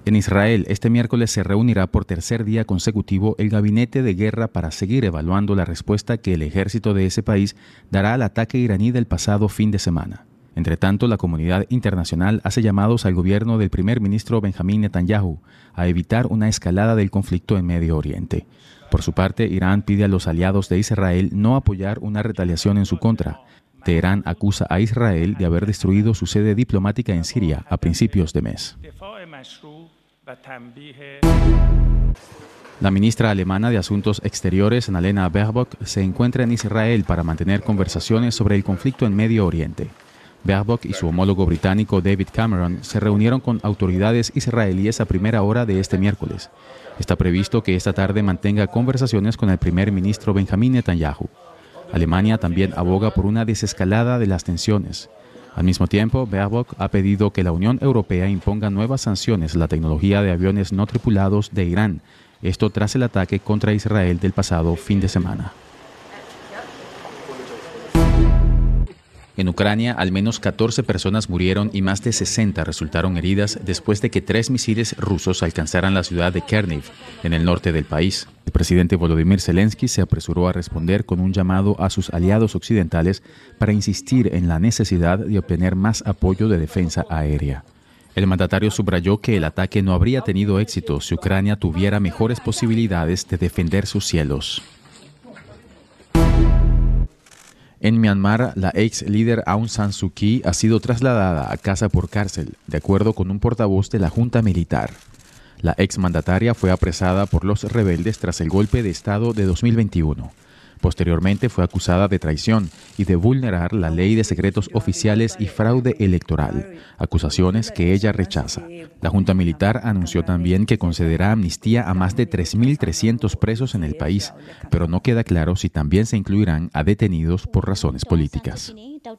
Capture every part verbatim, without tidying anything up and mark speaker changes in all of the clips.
Speaker 1: En Israel, este miércoles se reunirá por tercer día consecutivo el gabinete de guerra para seguir evaluando la respuesta que el ejército de ese país dará al ataque iraní del pasado fin de semana. Entre tanto, la comunidad internacional hace llamados al gobierno del primer ministro Benjamín Netanyahu a evitar una escalada del conflicto en Medio Oriente. Por su parte, Irán pide a los aliados de Israel no apoyar una retaliación en su contra. Teherán acusa a Israel de haber destruido su sede diplomática en Siria a principios de mes. La ministra alemana de Asuntos Exteriores, Annalena Baerbock, se encuentra en Israel para mantener conversaciones sobre el conflicto en Medio Oriente. Baerbock y su homólogo británico David Cameron se reunieron con autoridades israelíes a primera hora de este miércoles. Está previsto que esta tarde mantenga conversaciones con el primer ministro Benjamín Netanyahu. Alemania también aboga por una desescalada de las tensiones. Al mismo tiempo, Baerbock ha pedido que la Unión Europea imponga nuevas sanciones a la tecnología de aviones no tripulados de Irán, esto tras el ataque contra Israel del pasado fin de semana. En Ucrania, al menos catorce personas murieron y más de sesenta resultaron heridas después de que tres misiles rusos alcanzaran la ciudad de Cherniv, en el norte del país. El presidente Volodymyr Zelensky se apresuró a responder con un llamado a sus aliados occidentales para insistir en la necesidad de obtener más apoyo de defensa aérea. El mandatario subrayó que el ataque no habría tenido éxito si Ucrania tuviera mejores posibilidades de defender sus cielos. En Myanmar, la ex líder Aung San Suu Kyi ha sido trasladada a casa por cárcel, de acuerdo con un portavoz de la junta militar. La exmandataria fue apresada por los rebeldes tras el golpe de Estado de dos mil veintiuno. Posteriormente fue acusada de traición y de vulnerar la ley de secretos oficiales y fraude electoral, acusaciones que ella rechaza. La junta militar anunció también que concederá amnistía a más de tres mil trescientos presos en el país, pero no queda claro si también se incluirán a detenidos por razones políticas.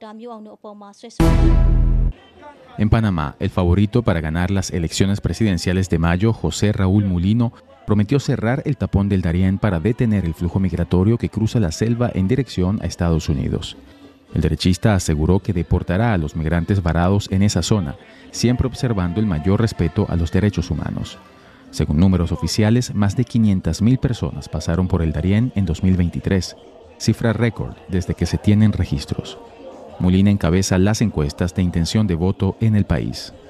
Speaker 1: En Panamá, el favorito para ganar las elecciones presidenciales de mayo, José Raúl Mulino, prometió cerrar el tapón del Darién para detener el flujo migratorio que cruza la selva en dirección a Estados Unidos. El derechista aseguró que deportará a los migrantes varados en esa zona, siempre observando el mayor respeto a los derechos humanos. Según números oficiales, más de quinientas mil personas pasaron por el Darién en dos mil veintitrés, cifra récord desde que se tienen registros. Mulino encabeza las encuestas de intención de voto en el país.